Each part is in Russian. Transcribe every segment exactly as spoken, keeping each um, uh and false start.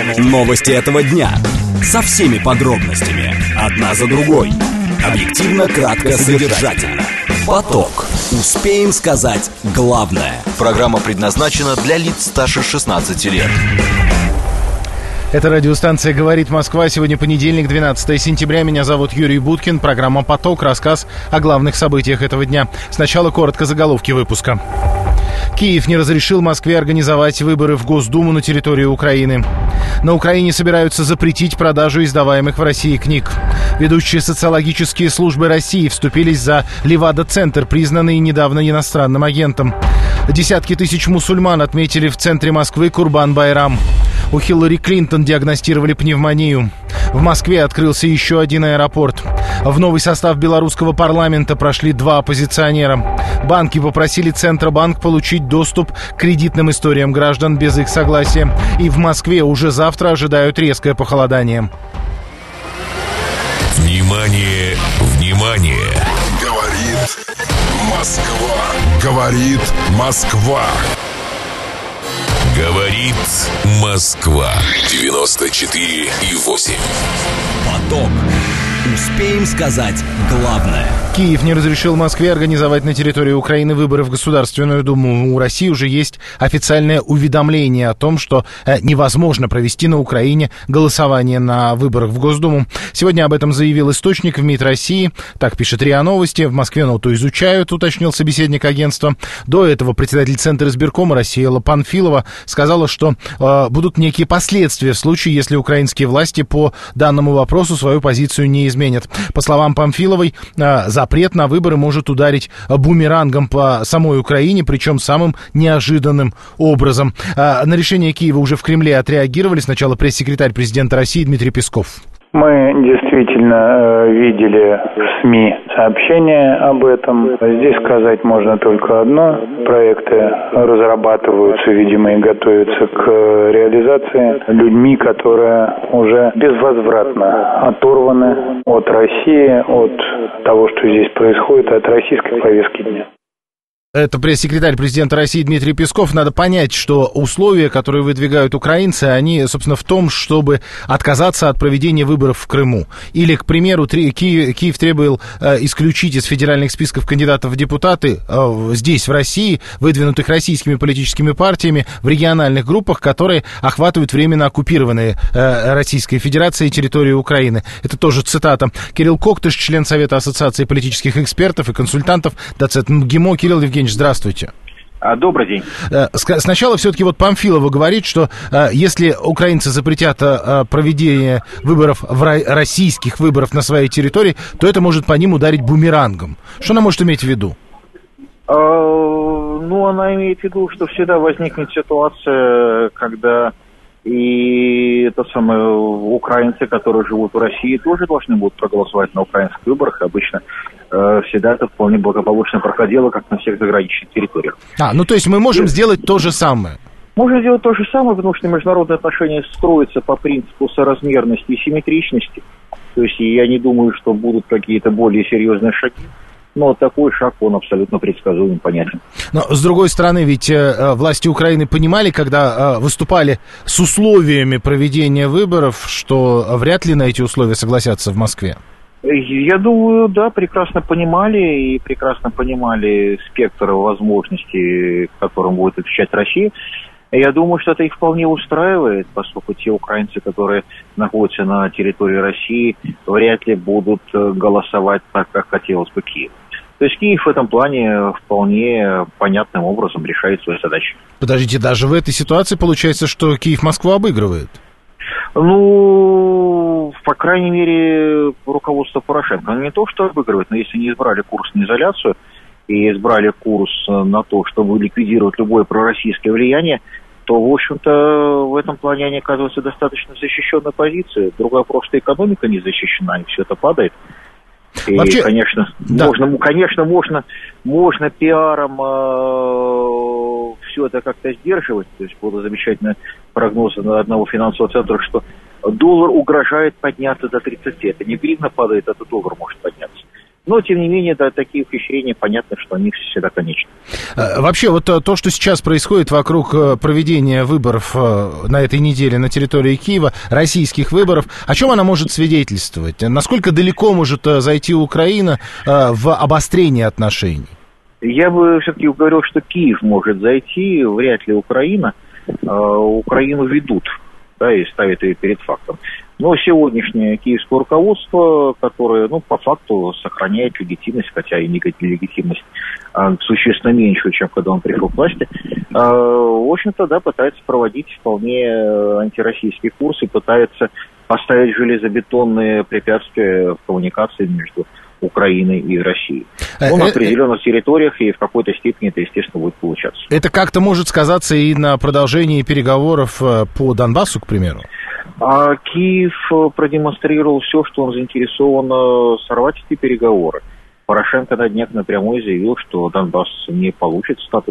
Новости этого дня. Со всеми подробностями. Одна за другой. Объективно, кратко, содержательно. Поток. Успеем сказать главное. Программа предназначена для лиц старше шестнадцати лет. Это радиостанция «Говорит Москва». Сегодня понедельник, двенадцатое сентября. Меня зовут Юрий Буткин. Программа «Поток». Рассказ о главных событиях этого дня. Сначала коротко заголовки выпуска. Киев не разрешил Москве организовать выборы в Госдуму на территории Украины. На Украине собираются запретить продажу издаваемых в России книг. Ведущие социологические службы России вступились за Левада-центр, признанный недавно иностранным агентом. Десятки тысяч мусульман отметили в центре Москвы Курбан-Байрам. У Хиллари Клинтон диагностировали пневмонию. В Москве открылся еще один аэропорт. В новый состав белорусского парламента прошли два оппозиционера. Банки попросили Центробанк получить доступ к кредитным историям граждан без их согласия. И в Москве уже завтра ожидают резкое похолодание. Внимание, внимание! Говорит Москва. Говорит Москва. Говорит Москва. девяносто четыре и восемь. Поток. Успеем сказать главное. Киев не разрешил Москве организовать на территории Украины выборы в Государственную Думу. У России уже есть официальное уведомление о том, что невозможно провести на Украине голосование на выборах в Госдуму. Сегодня об этом заявил источник в МИД России. Так пишет РИА Новости. В Москве ноуту изучают, уточнил собеседник агентства. До этого председатель Центра избиркома России Элла Панфилова сказала, что э, будут некие последствия в случае, если украинские власти по данному вопросу свою позицию не изменят. По словам Памфиловой, э, запрет на выборы может ударить бумерангом по самой Украине, причем самым неожиданным образом. Э, на решение Киева уже в Кремле отреагировали. Сначала пресс-секретарь президента России Дмитрий Песков. Мы действительно э, видели в СМИ сообщения об этом. Здесь сказать можно только одно. Проекты разрабатываются, видимо, и готовятся к реализации людьми, которые уже безвозвратно оторваны от России, от того, что здесь происходит, от российской повестки дня. Это пресс-секретарь президента России Дмитрий Песков. Надо понять, что условия, которые выдвигают украинцы, они, собственно, в том, чтобы отказаться от проведения выборов в Крыму. Или, к примеру, Киев, Киев требовал э, исключить из федеральных списков кандидатов в депутаты э, здесь, в России, выдвинутых российскими политическими партиями, в региональных группах, которые охватывают временно оккупированные э, Российской Федерацией территории Украины. Это тоже цитата. Кирилл Коктыш, член Совета Ассоциации политических экспертов и консультантов, доцент МГИМО. Кирилл Евгеньевич, здравствуйте. Добрый день. Сначала все-таки вот Памфилова говорит, что если украинцы запретят проведение выборов, российских выборов на своей территории, то это может по ним ударить бумерангом. Что она может иметь в виду? Ну, она имеет в виду, что всегда возникнет ситуация, когда и это самое, украинцы, которые живут в России, тоже должны будут проголосовать на украинских выборах. Обычно э, всегда это вполне благополучно проходило, как на всех заграничных территориях. А, ну то есть мы можем и... сделать то же самое? Можно сделать то же самое, потому что международные отношения строятся по принципу соразмерности и симметричности. То есть я не думаю, что будут какие-то более серьезные шаги. Но такой шаг, он абсолютно предсказуем, понятен. Но, с другой стороны, ведь э, власти Украины понимали, когда э, выступали с условиями проведения выборов, что вряд ли на эти условия согласятся в Москве? Я думаю, да, прекрасно понимали, и прекрасно понимали спектр возможностей, которым будет отвечать Россия. Я думаю, что это их вполне устраивает, поскольку те украинцы, которые находятся на территории России, вряд ли будут голосовать так, как хотелось бы Киеву. То есть Киев в этом плане вполне понятным образом решает свои задачи. Подождите, даже в этой ситуации получается, что Киев Москву обыгрывает? Ну, по крайней мере, руководство Порошенко. Не то, что обыгрывает, но если не избрали курс на изоляцию и избрали курс на то, чтобы ликвидировать любое пророссийское влияние, то, в общем-то, в этом плане они оказываются достаточно защищенной позицией. Другой вопрос, что экономика не защищена, и все это падает. И, Вообще, конечно, да. можно, конечно, можно, можно пиаром э, все это как-то сдерживать. То есть было замечательный прогноз одного финансового центра, что доллар угрожает подняться до тридцати. Это не гривна падает, это доллар может подняться. Но, тем не менее, да, такие ухищрения, понятно, что они всегда конечны. Вообще, вот то, что сейчас происходит вокруг проведения выборов на этой неделе на территории Киева, российских выборов, о чем она может свидетельствовать? Насколько далеко может зайти Украина в обострение отношений? Я бы все-таки говорил, что Киев может зайти, вряд ли Украина. Украину ведут, да, и ставят ее перед фактом. Но сегодняшнее киевское руководство, которое, ну, по факту сохраняет легитимность, хотя и легитимность а, существенно меньше, чем когда он пришел к власти, а, в общем-то, да, пытается проводить вполне антироссийский курс и пытается поставить железобетонные препятствия в коммуникации между Украиной и Россией. Ну, на определенных территориях и в какой-то степени это, естественно, будет получаться. Это как-то может сказаться и на продолжении переговоров по Донбассу, к примеру? А Киев продемонстрировал все, что он заинтересован сорвать эти переговоры. Порошенко на днях напрямую заявил, что Донбасс не получит статус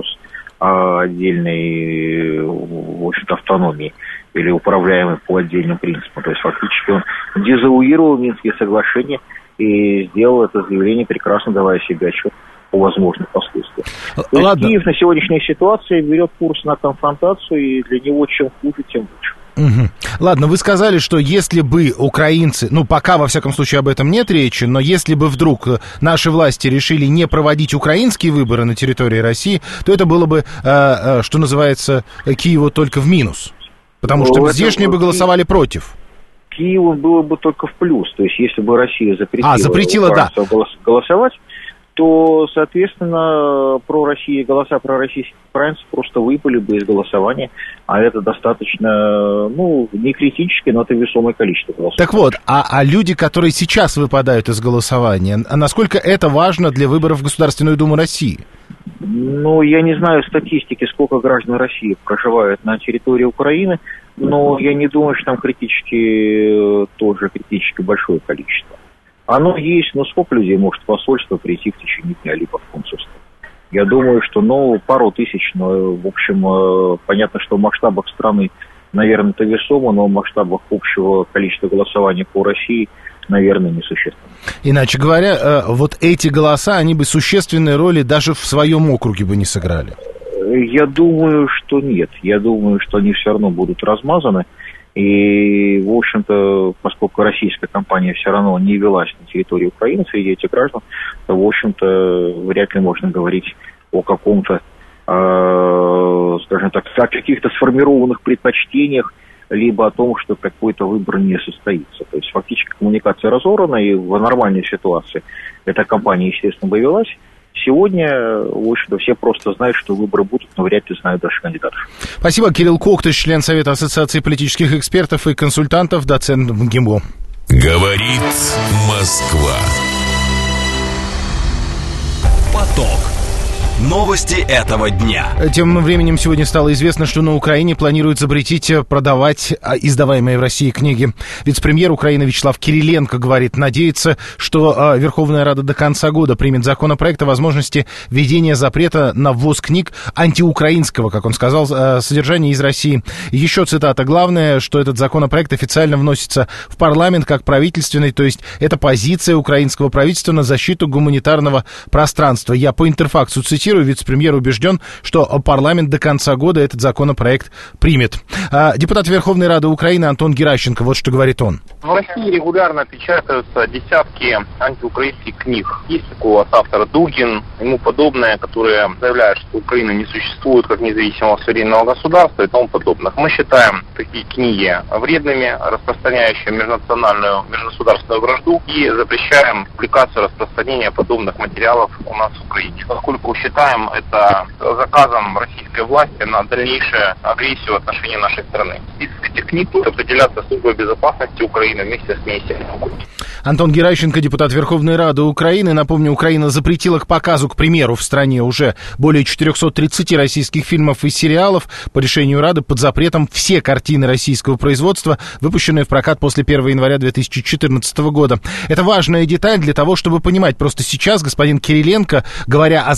отдельной, в общем-то, автономии или управляемой по отдельным принципам. То есть фактически он дезавуировал Минские соглашения и сделал это заявление, прекрасно давая себе отчет о возможных последствиях. То есть Киев на сегодняшней ситуации берет курс на конфронтацию, и для него чем хуже, тем лучше. Угу. Ладно, вы сказали, что если бы украинцы, ну пока во всяком случае об этом нет речи, но если бы вдруг наши власти решили не проводить украинские выборы на территории России, то это было бы, э, э, что называется, Киеву только в минус, потому ну, что здешние бы голосовали Киев... против. Киеву было бы только в плюс, то есть если бы Россия запретила, а, запретила да. голосовать, то, соответственно, про Россию голоса пророссийских украинцев просто выпали бы из голосования, а это достаточно, ну, не критически, но это весомое количество голосов. Так вот, а, а люди, которые сейчас выпадают из голосования, а насколько это важно для выборов в Государственную Думу России? Ну, я не знаю статистики, сколько граждан России проживают на территории Украины, но я не думаю, что там критически, тоже критически большое количество. Оно есть, но сколько людей может в посольство прийти в течение дня, либо в консульство? Я думаю, что, ну, пару тысяч, но, в общем, понятно, что в масштабах страны, наверное, это весомо, но в масштабах общего количества голосований по России, наверное, несущественно. Иначе говоря, вот эти голоса, они бы существенной роли даже в своем округе бы не сыграли. Я думаю, что нет. Я думаю, что они все равно будут размазаны. И, в общем-то, поскольку российская компания все равно не велась на территории Украины среди этих граждан, то, в общем-то, вряд ли можно говорить о каком-то, э, скажем так, о каких-то сформированных предпочтениях, либо о том, что какой-то выбор не состоится. То есть, фактически, коммуникация разорвана, и в нормальной ситуации эта компания, естественно, бы велась. Сегодня, в общем-то, все просто знают, что выборы будут, но вряд ли знают даже кандидатов. Спасибо. Кирилл Коктыш, член Совета Ассоциации политических экспертов и консультантов, доцент МГИМО. Говорит Москва. Поток. Новости этого дня. Тем временем сегодня стало известно, что на Украине планируют запретить продавать издаваемые в России книги. Вице-премьер Украины Вячеслав Кириленко говорит, надеется, что Верховная Рада до конца года примет законопроект о возможности введения запрета на ввоз книг антиукраинского, как он сказал, содержания из России. Еще цитата. Главное, что этот законопроект официально вносится в парламент как правительственный, то есть это позиция украинского правительства на защиту гуманитарного пространства. Я по Интерфаксу цитирую. Вице-премьер убежден, что парламент до конца года этот законопроект примет. Депутат Верховной Рады Украины Антон Геращенко, вот что говорит он. В России регулярно печатаются десятки антиукраинских книг. Есть такой вот автор Дугин, ему подобное, которые заявляют, что Украина не существует как независимого суверенного государства и тому подобных. Мы считаем такие книги вредными, распространяющими межнациональную, межгосударственную вражду, и запрещаем публикацию и распространение подобных материалов у нас в Украине. Поскольку считаем это заказом российской власти на дальнейшую агрессию в отношении нашей страны. Список этих книг будет определяться Службой безопасности Украины вместе с министерством. Антон Геращенко, депутат Верховной Рады Украины. Напомню, Украина запретила к показу, к примеру, в стране уже более четыреста тридцать российских фильмов и сериалов. По решению Рады под запретом все картины российского производства, выпущенные в прокат после первого января две тысячи четырнадцатого года. Это важная деталь для того, чтобы понимать. Просто сейчас господин Кириленко, говоря о запрете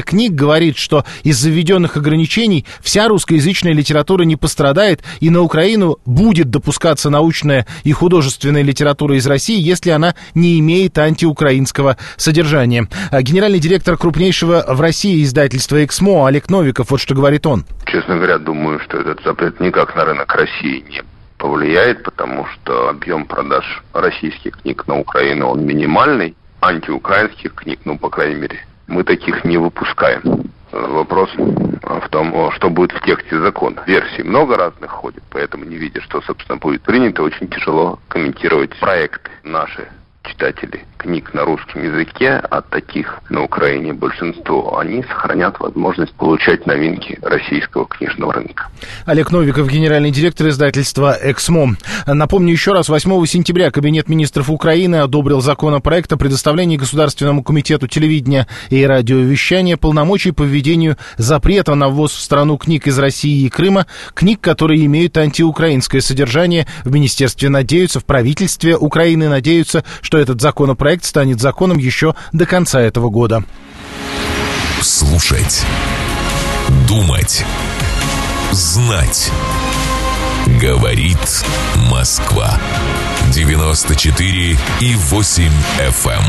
книг говорит, что из-за введенных ограничений вся русскоязычная литература не пострадает, и на Украину будет допускаться научная и художественная литература из России, если она не имеет антиукраинского содержания. Генеральный директор крупнейшего в России издательства «Эксмо» Олег Новиков, вот что говорит он. Честно говоря, думаю, что этот запрет никак на рынок России не повлияет, потому что объем продаж российских книг на Украину, он минимальный, антиукраинских книг, ну, по крайней мере, мы таких не выпускаем. Вопрос в том, что будет в тексте закона. Версий много разных ходит, поэтому, не видя, что, собственно, будет принято, очень тяжело комментировать проекты наши. Читатели книг на русском языке, а таких на Украине большинство, они сохранят возможность получать новинки российского книжного рынка. Олег Новиков, генеральный директор издательства «Эксмо». Напомню еще раз, восьмого сентября Кабинет министров Украины одобрил законопроект о предоставлении Государственному комитету телевидения и радиовещания полномочий по введению запрета на ввоз в страну книг из России и Крыма, книг, которые имеют антиукраинское содержание. В министерстве надеются, в правительстве Украины надеются, что этот законопроект станет законом еще до конца этого года. Слушать, думать, знать. Говорит Москва. девяносто четыре и восемь эф эм.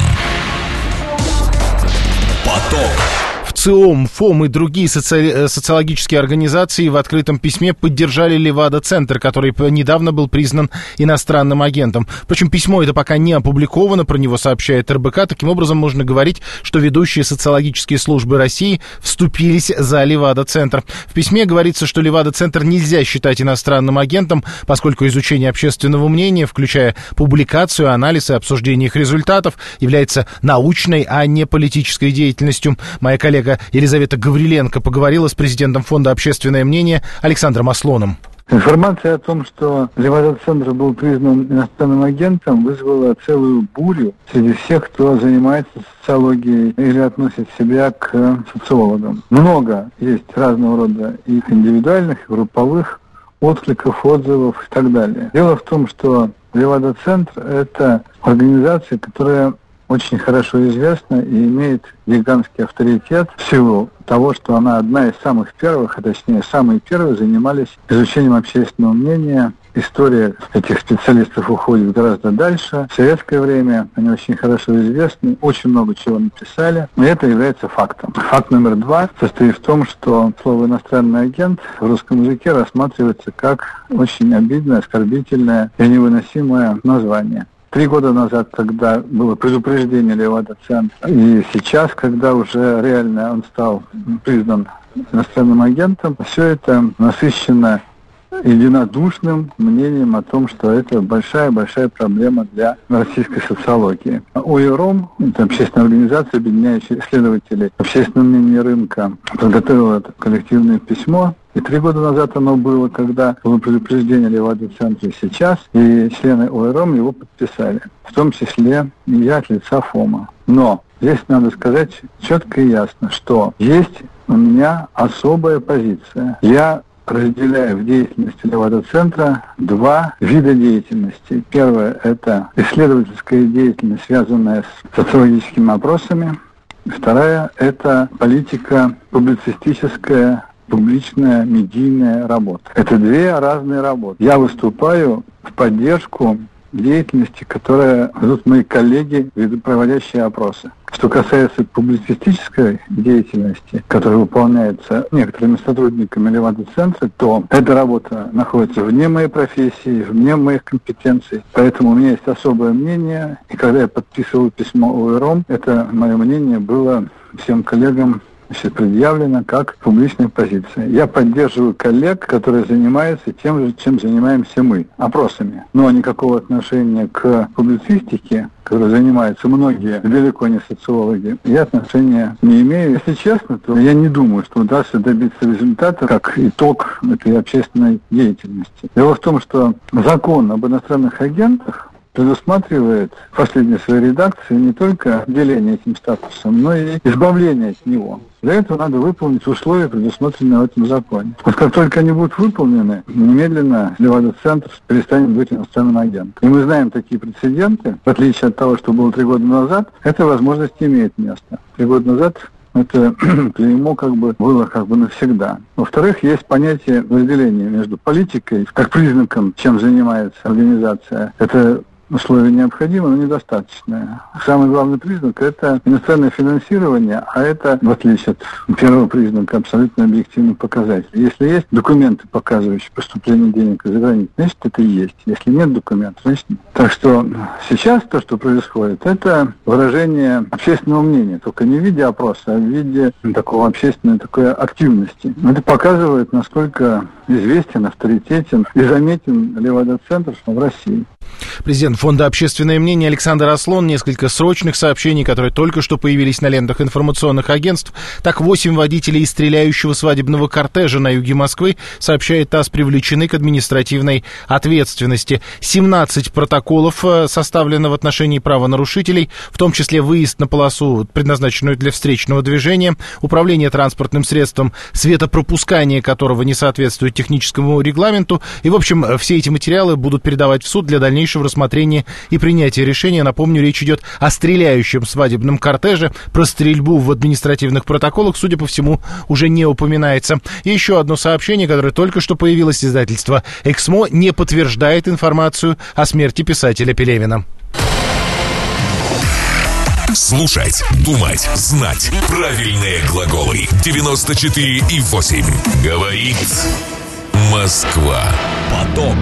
Поток. ЦИОМ, ФОМ и другие соци... социологические организации в открытом письме поддержали Левада-центр, который недавно был признан иностранным агентом. Впрочем, письмо это пока не опубликовано, про него сообщает эр бэ ка. Таким образом, можно говорить, что ведущие социологические службы России вступились за Левада-центр. В письме говорится, что Левада-центр нельзя считать иностранным агентом, поскольку изучение общественного мнения, включая публикацию, анализ и обсуждение их результатов, является научной, а не политической деятельностью. Моя коллега Елизавета Гавриленко поговорила с президентом Фонда «Общественное мнение» Александром Аслоном. Информация о том, что Левада-центр был признан иностранным агентом, вызвала целую бурю среди всех, кто занимается социологией или относит себя к социологам. Много есть разного рода и индивидуальных, и групповых откликов, отзывов и так далее. Дело в том, что Левада-центр – это организация, которая очень хорошо известна и имеет гигантский авторитет в силу того, что она одна из самых первых, а точнее самые первые занимались изучением общественного мнения. История этих специалистов уходит гораздо дальше. В советское время они очень хорошо известны, очень много чего написали, и это является фактом. Факт номер два состоит в том, что слово «иностранный агент» в русском языке рассматривается как очень обидное, оскорбительное и невыносимое название. Три года назад, когда было предупреждение Левада-центра, и сейчас, когда уже реально он стал признан иностранным агентом, все это насыщено единодушным мнением о том, что это большая-большая проблема для российской социологии. ОИРОМ, это общественная организация, объединяющая исследователей общественного мнения рынка, подготовила это коллективное письмо. И три года назад оно было, когда было предупреждение Левада-центра, сейчас, и члены ОИРОМ его подписали, в том числе и я от лица ФОМа. Но здесь надо сказать четко и ясно, что есть у меня особая позиция. Я разделяю в деятельности Левада-центра два вида деятельности. Первое – это исследовательская деятельность, связанная с социологическими опросами. Вторая – это политика публицистическая, публичная медийная работа. Это две разные работы. Я выступаю в поддержку деятельности, которая ведут мои коллеги, проводящие опросы. Что касается публицистической деятельности, которая выполняется некоторыми сотрудниками Левада-центра, то эта работа находится вне моей профессии, вне моих компетенций. Поэтому у меня есть особое мнение. И когда я подписывал письмо ОИРОМ, это мое мнение было всем коллегам значит, предъявлено как публичная позиция. Я поддерживаю коллег, которые занимаются тем же, чем занимаемся мы, опросами. Но никакого отношения к публицистике, которой занимаются многие, далеко не социологи, я отношения не имею. Если честно, то я не думаю, что удастся добиться результата как итог этой общественной деятельности. Дело в том, что закон об иностранных агентах предусматривает в последней своей редакции не только деление этим статусом, но и избавление от него. Для этого надо выполнить условия, предусмотренные в этом законе. Вот как только они будут выполнены, немедленно Левада-центр перестанет быть иностранным агентом. И мы знаем такие прецеденты, в отличие от того, что было три года назад, эта возможность имеет место. Три года назад Это клеймо как бы было как бы навсегда. Во-вторых, есть понятие разделения между политикой, как признаком, чем занимается организация. Это условие необходимо, но недостаточное. Самый главный признак – это иностранное финансирование, а это, в отличие от первого признака, абсолютно объективный показатель. Если есть документы, показывающие поступление денег из-за границы, значит, это и есть. Если нет документов, значит нет. Так что сейчас то, что происходит, это выражение общественного мнения, только не в виде опроса, а в виде такого общественной такой активности. Это показывает, насколько известен, авторитетен и заметен Левада-центр в России. Президент Фонда «Общественное мнение» Александр Аслон. Несколько срочных сообщений, которые только что появились на лентах информационных агентств. Так, восемь водителей из стреляющего свадебного кортежа на юге Москвы, сообщает ТАСС, привлечены к административной ответственности. семнадцать протоколов составлено в отношении правонарушителей, в том числе выезд на полосу, предназначенную для встречного движения, управление транспортным средством, светопропускание которого не соответствует техническому регламенту. И, в общем, все эти материалы будут передавать в суд для дальнейшего рассмотрения и принятия решения. Напомню, речь идет о стреляющем свадебном кортеже. Про стрельбу в административных протоколах, судя по всему, уже не упоминается. И еще одно сообщение, которое только что появилось. Издательство «Эксмо» не подтверждает информацию о смерти писателя Пелевина. Слушать, думать, знать. Правильные глаголы. девяносто четыре и восемь. Говорит Москва. Поток.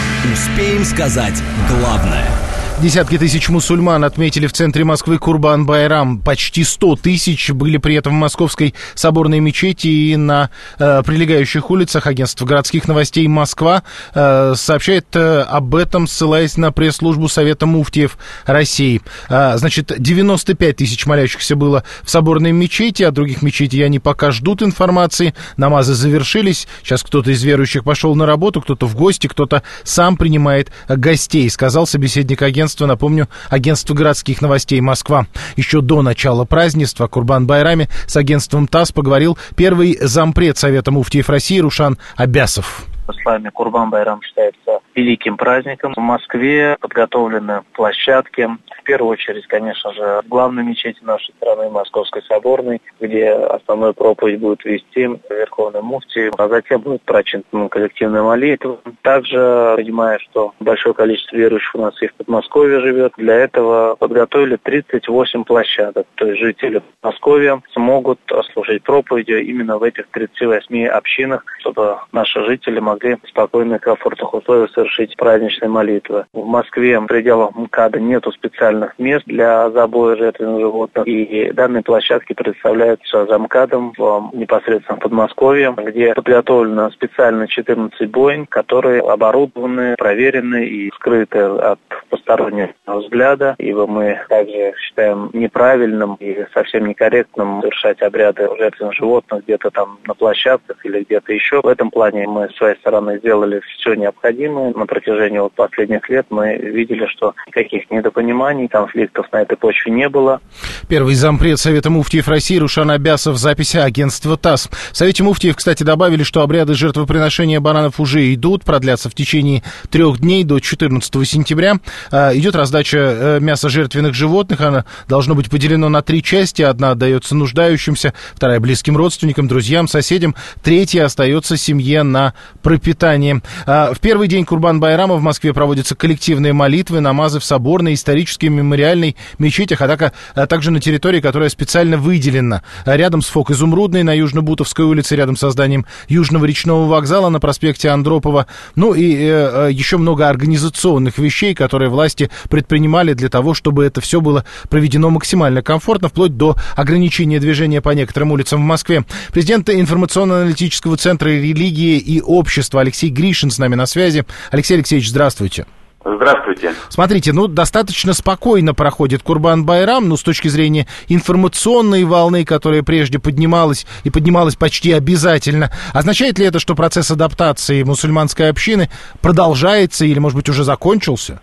Успеем сказать главное. Десятки тысяч мусульман отметили в центре Москвы Курбан-Байрам. Почти сто тысяч были при этом в Московской соборной мечети и на э, прилегающих улицах. Агентство городских новостей «Москва» э, сообщает э, об этом, ссылаясь на пресс-службу Совета муфтиев России. Э, значит, девяносто пять тысяч молящихся было в соборной мечети, от других мечетей они пока ждут информации. Намазы завершились. Сейчас кто-то из верующих пошел на работу, кто-то в гости, кто-то сам принимает гостей, сказал собеседник агентства. Напомню, агентство городских новостей «Москва». Еще до начала празднества о Курбан-Байраме с агентством ТАСС поговорил первый зампред Совета муфтиев России Рушан Абясов. В исламе Курбан-Байрам считается великим праздником. В Москве подготовлены площадки. В первую очередь, конечно же, в главной мечети нашей страны, Московской соборной, где основную проповедь будет вести Верховный муфтий, а затем будет прочитана коллективная молитва. Также, понимая, что большое количество верующих у нас и в Подмосковье живет, для этого подготовили тридцать восемь площадок. То есть жители Подмосковья смогут слушать проповеди именно в этих тридцати восьми общинах, чтобы наши жители могли в спокойных и комфортных условиях совершить праздничные молитвы. В Москве в пределах МКАДа нету специальных мест для забоя жертвенных животных, и данные площадки представляются за МКАДом в непосредственно Подмосковье, где подготовлено специально четырнадцать бойн, которые оборудованы, проверены и скрыты от постороннего взгляда, ибо мы также считаем неправильным и совсем некорректным совершать обряды жертвенных животных где-то там на площадках или где-то еще. В этом плане мы с своей стороны сделали все необходимое. На протяжении вот последних лет мы видели, что никаких недопониманий, конфликтов на этой почве не было. Первый зампред Совета муфтиев России Рушан Абясов, записи агентства ТАСС. В Совете муфтиев, кстати, добавили, что обряды жертвоприношения баранов уже идут, продлятся в течение трех дней до четырнадцатого сентября. Идет раздача мяса жертвенных животных, она должно быть поделена на три части. Одна отдается нуждающимся, вторая близким родственникам, друзьям, соседям, третья остается семье на пропитание. В первый день Курбан-Байрама в Москве проводятся коллективные молитвы, намазы в соборной, исторической, мемориальной мечетях, а также на территории, которая специально выделена. Рядом с ФОК Изумрудной на Южно-Бутовской улице, рядом с зданием Южного речного вокзала на проспекте Андропова. Ну и э, еще много организационных вещей, которые власти предпринимали для того, чтобы это все было проведено максимально комфортно, вплоть до ограничения движения по некоторым улицам в Москве. Президент информационно-аналитического центра религии и общества Алексей Гришин с нами на связи. Алексей Алексеевич, здравствуйте. Здравствуйте. Смотрите, ну, достаточно спокойно проходит Курбан-Байрам, ну, с точки зрения информационной волны, которая прежде поднималась и поднималась почти обязательно. Означает ли это, что процесс адаптации мусульманской общины продолжается или, может быть, уже закончился?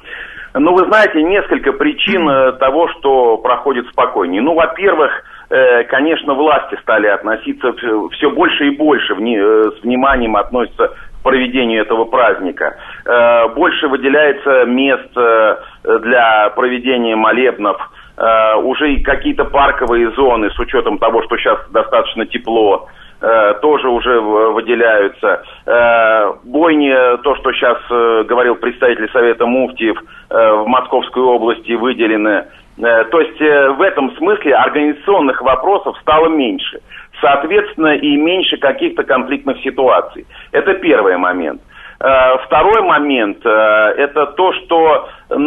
Ну, вы знаете, несколько причин того, что проходит спокойнее. Ну, во-первых, конечно, власти стали относиться все больше и больше, с вниманием относятся к проведению этого праздника. Больше выделяется мест для проведения молебнов э, уже и какие-то парковые зоны, с учетом того, что сейчас достаточно тепло, э, тоже уже выделяются. Э, бойни, то, что сейчас э, говорил представитель Совета муфтиев, э, в Московской области выделены. Э, то есть э, в этом смысле организационных вопросов стало меньше. Соответственно, и меньше каких-то конфликтных ситуаций. Это первый момент. Второй момент, это то, что,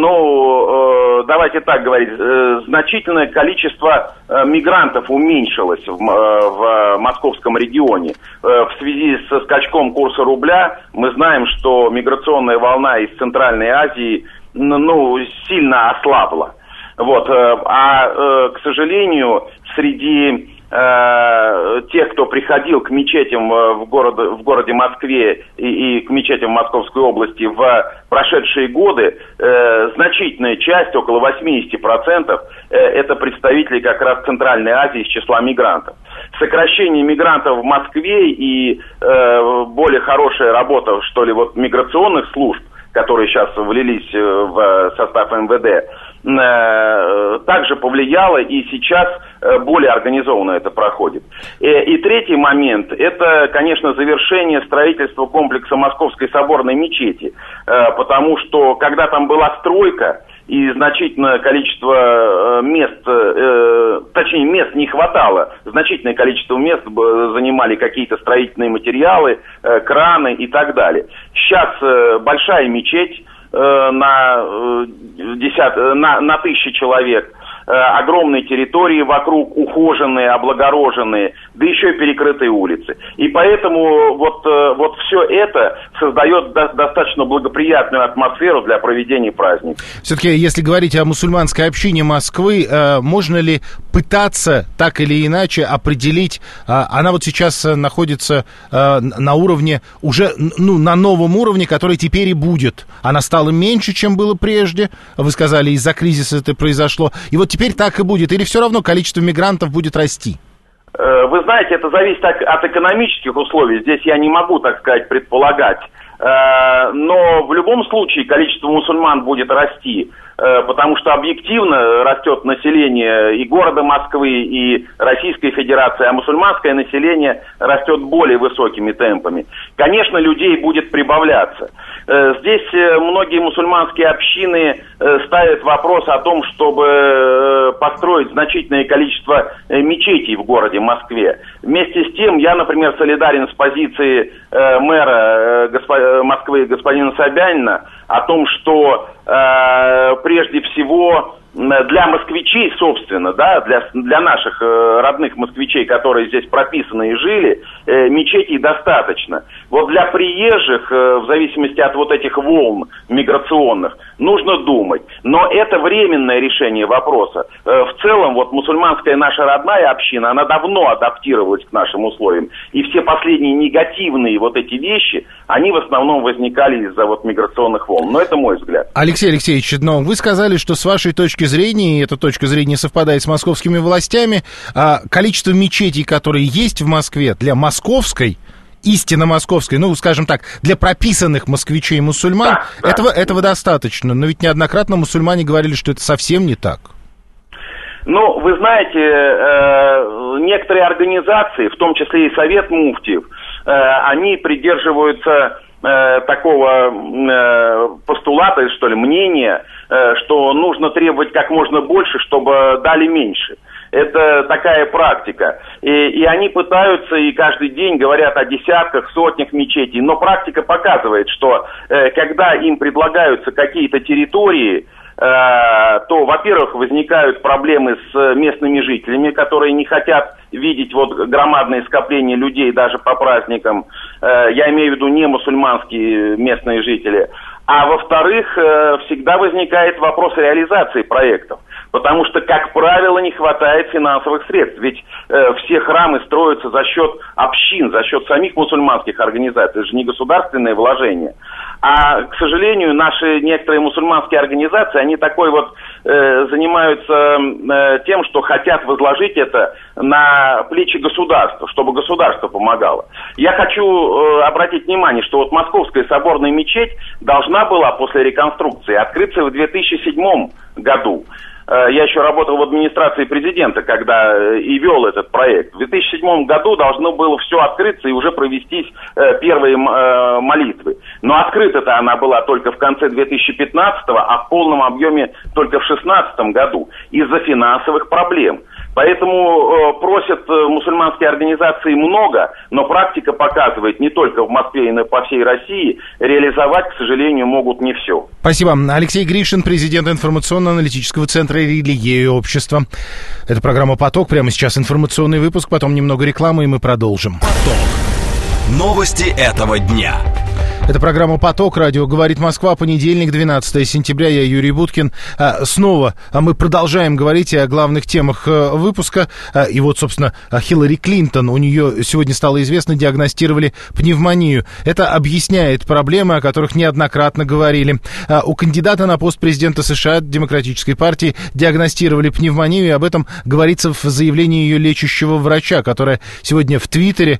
ну, давайте так говорить, значительное количество мигрантов уменьшилось в, в московском регионе. В связи со скачком курса рубля мы знаем, что миграционная волна из Центральной Азии, ну, сильно ослабла. Вот. А, к сожалению, среди тех, кто приходил к мечетям в, город, в городе Москве и, и к мечетям Московской области в прошедшие годы, э, значительная часть, около восемьдесят процентов, э, это представители как раз Центральной Азии из числа мигрантов. Сокращение мигрантов в Москве и э, более хорошая работа, что ли, вот миграционных служб, которые сейчас влились в состав эм вэ дэ, также повлияло, и сейчас более организованно это проходит. И, и третий момент, это, конечно, завершение строительства комплекса Московской соборной мечети, потому что, когда там была стройка, и значительное количество мест, э, точнее мест не хватало, значительное количество мест занимали какие-то строительные материалы, э, краны и так далее. Сейчас э, большая мечеть э, на, э, десят, на, на тысячи человек, э, огромные территории вокруг, ухоженные, облагороженные, да еще и перекрытые улицы. И поэтому вот, э, вот все это создает до, достаточно благоприятную атмосферу для проведения праздника. Все-таки, если говорить о мусульманской общине Москвы, э, можно ли пытаться так или иначе определить, э, она вот сейчас находится э, на уровне, уже ну, на новом уровне, который теперь и будет. Она стала меньше, чем было прежде, вы сказали, из-за кризиса это произошло, и вот теперь так и будет, или все равно количество мигрантов будет расти? Вы знаете, это зависит от, от экономических условий. Здесь я не могу, так сказать, предполагать. Но в любом случае количество мусульман будет расти, потому что объективно растет население и города Москвы, и Российской Федерации, а мусульманское население растет более высокими темпами. Конечно, людей будет прибавляться. Здесь многие мусульманские общины ставят вопрос о том, чтобы построить значительное количество мечетей в городе Москве. Вместе с тем, я, например, солидарен с позицией мэра Москвы господина Собянина о том, что прежде всего для москвичей, собственно, да, для, для наших э, родных москвичей, которые здесь прописаны и жили, э, мечетей достаточно. Вот для приезжих, э, в зависимости от вот этих волн миграционных, нужно думать. Но это временное решение вопроса. Э, в целом, вот мусульманская наша родная община, она давно адаптировалась к нашим условиям. И все последние негативные вот эти вещи, они в основном возникали из-за вот миграционных волн. Но это мой взгляд. Алексей Алексеевич, но вы сказали, что с вашей точки зрения, и эта точка зрения совпадает с московскими властями, количество мечетей, которые есть в Москве для московской, истинно московской, ну, скажем так, для прописанных москвичей и мусульман, да, да. Этого, этого достаточно. Но ведь неоднократно мусульмане говорили, что это совсем не так. Ну, вы знаете, э, некоторые организации, в том числе и Совет муфтиев, э, они придерживаются э, такого э, постулата, что ли, мнения, э, что нужно требовать как можно больше, чтобы дали меньше. Это такая практика. И, и они пытаются и каждый день говорят о десятках, сотнях мечетей. Но практика показывает, что э, когда им предлагаются какие-то территории, то, во-первых, возникают проблемы с местными жителями, которые не хотят видеть вот громадные скопления людей даже по праздникам. Я имею в виду не мусульманские местные жители. А во-вторых, всегда возникает вопрос реализации проектов. Потому что, как правило, не хватает финансовых средств. Ведь э, все храмы строятся за счет общин, за счет самих мусульманских организаций. Это же не государственные вложения. А, к сожалению, наши некоторые мусульманские организации, они такой вот э, занимаются э, тем, что хотят возложить это на плечи государства, чтобы государство помогало. Я хочу э, обратить внимание, что вот Московская соборная мечеть должна была после реконструкции открыться в две тысячи седьмом году. я еще работал в администрации президента, когда и вел этот проект. В две тысячи седьмом году должно было все открыться и уже провестись первые молитвы. Но открыта-то она была только в конце две тысячи пятнадцатого, а в полном объеме только в две тысячи шестнадцатом году из-за финансовых проблем. Поэтому э, просят э, мусульманские организации много, но практика показывает не только в Москве, но и по всей России, реализовать, к сожалению, могут не все. Спасибо. Алексей Гришин, президент информационно-аналитического центра «Религия и общество». Это программа «Поток». Прямо сейчас информационный выпуск, потом немного рекламы, и мы продолжим. Поток. Новости этого дня. Это программа «Поток», радио «Говорит Москва», понедельник, двенадцатое сентября, я Юрий Буткин. Снова мы продолжаем говорить о главных темах выпуска. И вот, собственно, Хиллари Клинтон, у нее сегодня стало известно, диагностировали пневмонию. Это объясняет проблемы, о которых неоднократно говорили. У кандидата на пост президента США Демократической партии диагностировали пневмонию, и об этом говорится в заявлении ее лечащего врача, которое сегодня в Твиттере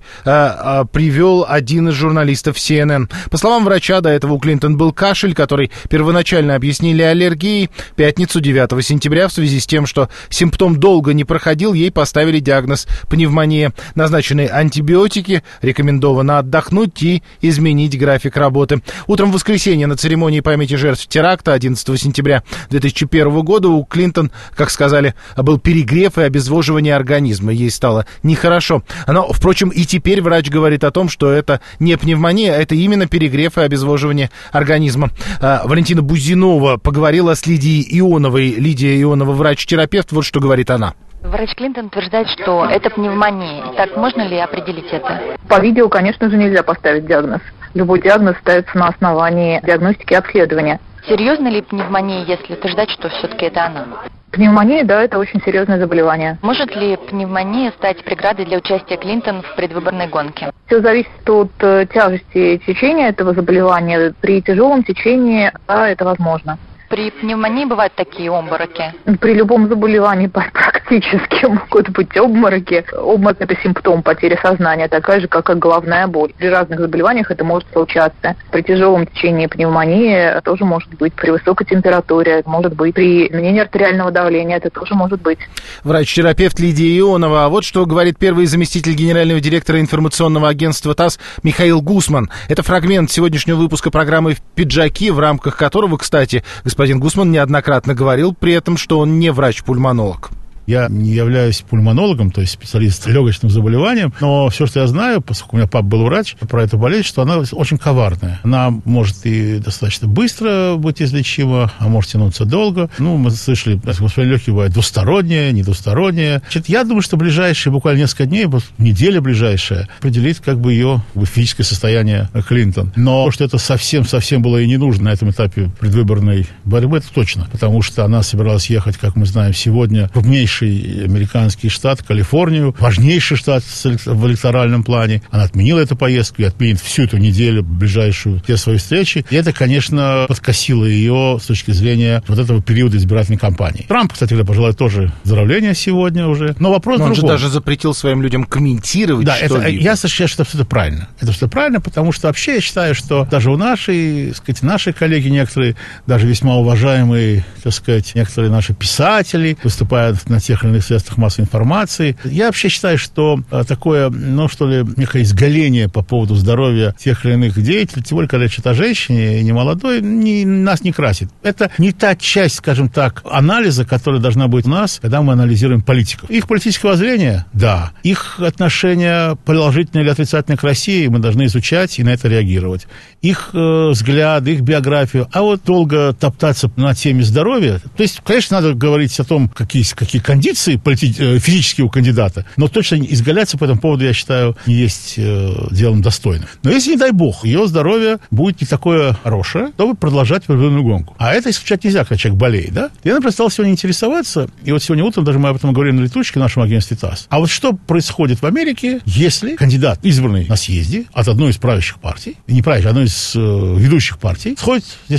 привел один из журналистов си эн эн. По словам врача, до этого у Клинтон был кашель, который первоначально объяснили аллергией. В пятницу, девятого сентября, в связи с тем, что симптом долго не проходил, ей поставили диагноз пневмония. Назначены антибиотики, рекомендовано отдохнуть и изменить график работы. Утром в воскресенье на церемонии памяти жертв теракта одиннадцатого сентября две тысячи первого года у Клинтон, как сказали, был перегрев и обезвоживание организма. Ей стало нехорошо. Но, впрочем, и теперь врач говорит о том, что это не пневмония, а это именно перегрев перегрев и обезвоживание организма. А, Валентина Бузинова поговорила с Лидией Ионовой. Лидия Ионова, врач-терапевт, вот что говорит она. Врач Клинтон утверждает, что это пневмония. Так можно ли определить это? По видео, конечно же, нельзя поставить диагноз. Любой диагноз ставится на основании диагностики и обследования. Серьезно ли пневмония, если утверждать, что все-таки это она? Пневмония, да, это очень серьезное заболевание. Может ли пневмония стать преградой для участия Клинтон в предвыборной гонке? Все зависит от э, тяжести течения этого заболевания. При тяжелом течении, да, это возможно. При пневмонии бывают такие обмороки? При любом заболевании практически могут быть обмороки. Обморок – это симптом потери сознания, такая же, как и головная боль. При разных заболеваниях это может случаться. При тяжелом течении пневмонии тоже может быть. При высокой температуре может быть. При изменении артериального давления это тоже может быть. Врач-терапевт Лидия Ионова. А вот что говорит первый заместитель генерального директора информационного агентства ТАСС Михаил Гусман. Это фрагмент сегодняшнего выпуска программы «Пиджаки», в рамках которого, кстати, господин Гусман неоднократно говорил при этом, что он не врач-пульмонолог. Я не являюсь пульмонологом, то есть специалист по легочным заболеваниям, но все, что я знаю, поскольку у меня папа был врач, про эту болезнь, что она очень коварная. Она может и достаточно быстро быть излечима, а может тянуться долго. Ну, мы слышали, воспаление легких бывает двустороннее, не двустороннее. Значит, я думаю, что ближайшие буквально несколько дней, неделя ближайшая, определит как бы ее физическое состояние Клинтон. Но что это совсем-совсем было и не нужно на этом этапе предвыборной борьбы, это точно. Потому что она собиралась ехать, как мы знаем, сегодня в крупнейший американский штат, Калифорнию, важнейший штат в электоральном плане. Она отменила эту поездку и отменит всю эту неделю, ближайшую, все свои встречи. И это, конечно, подкосило ее с точки зрения вот этого периода избирательной кампании. Трамп, кстати говоря, пожелает тоже здравления сегодня уже. Но вопрос Но он другой. же даже запретил своим людям комментировать да, что-либо. Это, я считаю, что это правильно. Это все правильно, потому что вообще я считаю, что даже у нашей, так сказать, наши коллеги некоторые, даже весьма уважаемые, так сказать, некоторые наши писатели выступают на тех или иных средствах массовой информации. Я вообще считаю, что а, такое, ну, что ли, некое изгаление по поводу здоровья тех или иных деятелей, тем более, когда речь идет о женщине, не молодой, не, нас не красит. Это не та часть, скажем так, анализа, которая должна быть у нас, когда мы анализируем политиков. Их политическое воззрение, да. Их отношение положительное или отрицательное к России мы должны изучать и на это реагировать. Их э, взгляд, их биографию. А вот долго топтаться на теме здоровья, то есть, конечно, надо говорить о том, какие, какие кондиции полити- физические у кандидата, но точно изгаляться по этому поводу, я считаю, не есть э, делом достойным. Но если, не дай бог, ее здоровье будет не такое хорошее, то будет продолжать предвыборную гонку. А это исключать нельзя, когда человек болеет, да? Я, например, стал сегодня интересоваться, и вот сегодня утром даже мы об этом говорили на летучке в нашем агентстве ТАСС. А вот что происходит в Америке, если кандидат, избранный на съезде от одной из правящих партий, не правящих, одной из э, ведущих партий, сходит с дистанции?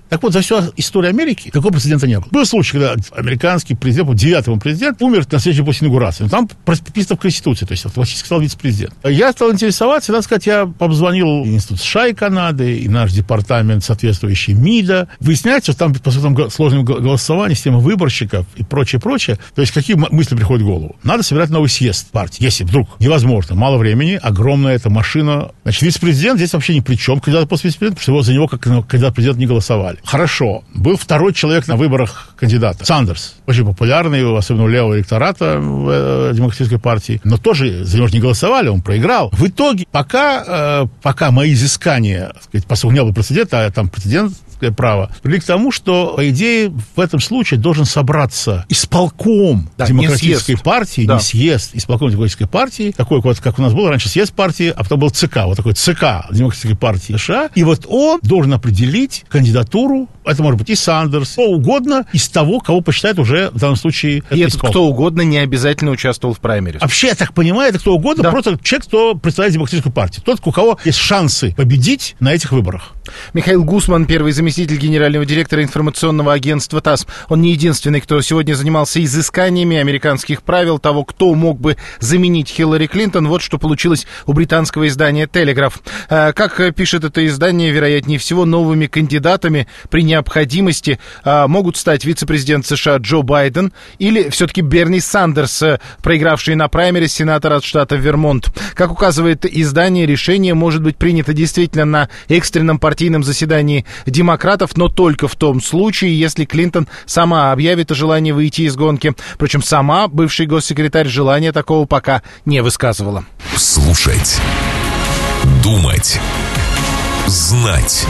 Так вот, за всю историю Америки такого прецедента не было. Был случай, когда американский президент, девятый президент, умер на следующий после инаугурации. Но там прописано в Конституции, то есть автоматически стал вице-президент. Я стал интересоваться, надо сказать, я обзвонил Институт США и Канады, и наш департамент, соответствующий МИДа. Выясняется, что там, по сути, сложное голосование, система выборщиков и прочее, прочее. То есть, какие мысли приходят в голову? Надо собирать новый съезд партии. Если вдруг невозможно, мало времени, огромная эта машина. Значит, вице-президент здесь вообще ни при чем, кандидат после вице-президента, потому что его, за него, как кандидат президент, не голосовали. Хорошо. Был второй человек на выборах кандидата. Сандерс. Очень популярный, особенно у левого электората в э, демократической партии. Но тоже за него не голосовали, он проиграл. В итоге, пока, э, пока мои изыскания, так сказать, поскольку не было прецедента, а там прецедент, право, привели к тому, что, по идее, в этом случае должен собраться исполком да, демократической партии, да. не съезд, исполком демократической партии, такой вот, как у нас был раньше съезд партии, а потом был ЦК, вот такой ЦК демократической партии США, и вот он должен определить кандидатуру, это может быть и Сандерс, кто угодно из того, кого посчитает уже в данном случае и этот кто угодно не обязательно участвовал в праймерис. Вообще, я так понимаю, это кто угодно, да. просто человек, кто представляет демократическую партию, тот, у кого есть шансы победить на этих выборах. Михаил Гусман, первый заместитель генерального директора информационного агентства ТАСС. Он не единственный, кто сегодня занимался изысканиями американских правил того, кто мог бы заменить Хиллари Клинтон. Вот что получилось у британского издания «Телеграф». Как пишет это издание, вероятнее всего, новыми кандидатами при необходимости могут стать вице-президент США Джо Байден или все-таки Берни Сандерс, проигравший на праймерис сенатор от штата Вермонт. Как указывает издание, решение может быть принято действительно на экстренном партийном заседании демократов, но только в том случае, если Клинтон сама объявит о желании выйти из гонки. Причем сама бывший госсекретарь желания такого пока не высказывала. Слушать, думать, знать.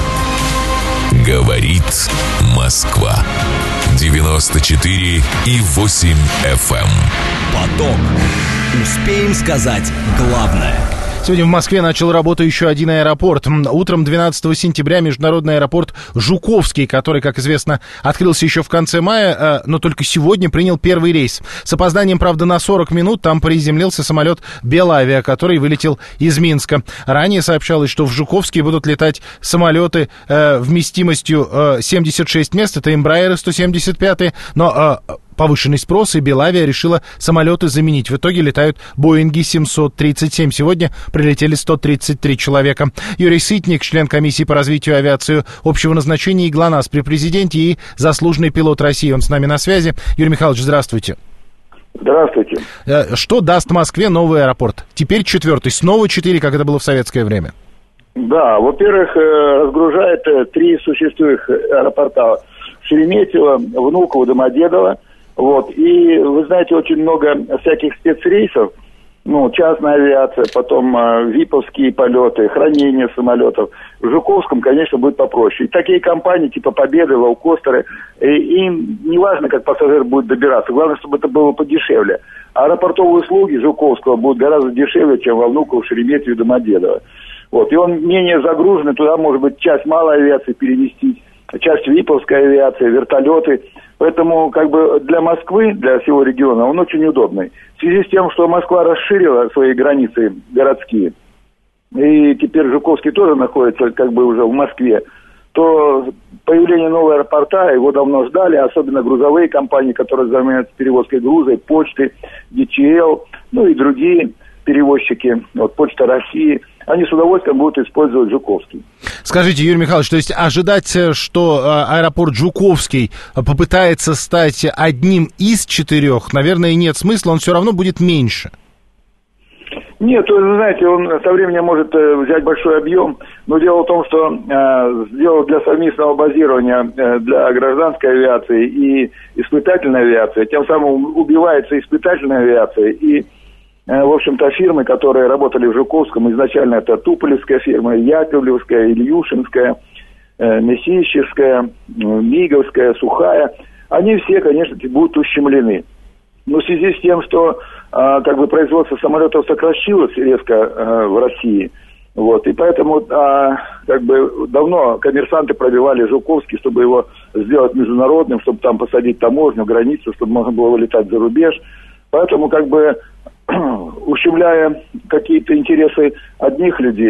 Говорит Москва. девяносто четыре и восемь эф эм. Поток. Успеем сказать главное. Сегодня в Москве начал работу еще один аэропорт. Утром двенадцатого сентября международный аэропорт Жуковский, который, как известно, открылся еще в конце мая, но только сегодня принял первый рейс. С опозданием, правда, на сорок минут там приземлился самолет Белавиа, который вылетел из Минска. Ранее сообщалось, что в Жуковский будут летать самолеты э, вместимостью э, семьдесят шесть мест, это Embraer сто семьдесят пять, но... Э, повышенный спрос, и Белавиа решила самолеты заменить. В итоге летают Боинги семьсот тридцать семь. Сегодня прилетели сто тридцать три человека. Юрий Сытник, член комиссии по развитию авиации общего назначения и ГЛОНАСС при президенте и заслуженный пилот России. Он с нами на связи. Юрий Михайлович, здравствуйте. Здравствуйте. Что даст Москве новый аэропорт? Теперь четвертый, снова четыре, как это было в советское время. Да, во-первых, разгружает три существующих аэропорта: Шереметьево, Внуково, Домодедово. Вот, и вы знаете, очень много всяких спецрейсов, ну, частная авиация, потом э, виповские полеты, хранение самолетов. В Жуковском, конечно, будет попроще. И такие компании, типа Победы, Лоукостеры, и, им не важно, как пассажир будет добираться, главное, чтобы это было подешевле. А аэропортовые услуги Жуковского будут гораздо дешевле, чем во Внуково, Шереметьево и Домодедово. Вот, и он менее загруженный, туда, может быть, часть малой авиации переместить, часть виповской авиации, вертолеты. Поэтому, как бы, для Москвы, для всего региона, он очень удобный. В связи с тем, что Москва расширила свои границы городские, и теперь Жуковский тоже находится, как бы, уже в Москве, то появление нового аэропорта, его давно ждали, особенно грузовые компании, которые занимаются перевозкой груза, почты, ди ти эл, ну и другие перевозчики, вот, Почта России, они с удовольствием будут использовать Жуковский. Скажите, Юрий Михайлович, то есть ожидать, что аэропорт Жуковский попытается стать одним из четырех, наверное, нет смысла, он все равно будет меньше. Нет, вы знаете, он со временем может взять большой объем, но дело в том, что э, сделал для совместного базирования э, для гражданской авиации и испытательной авиации, тем самым убивается испытательная авиация и в общем-то, фирмы, которые работали в Жуковском, изначально это Туполевская фирма, Яковлевская, Ильюшинская, э, Месищевская, Миговская, Сухая, они все, конечно, будут ущемлены. Но в связи с тем, что э, как бы производство самолетов сократилось резко э, в России, вот, и поэтому э, как бы давно коммерсанты пробивали Жуковский, чтобы его сделать международным, чтобы там посадить таможню, границу, чтобы можно было вылетать за рубеж. Поэтому, как бы, ущемляя какие-то интересы одних людей,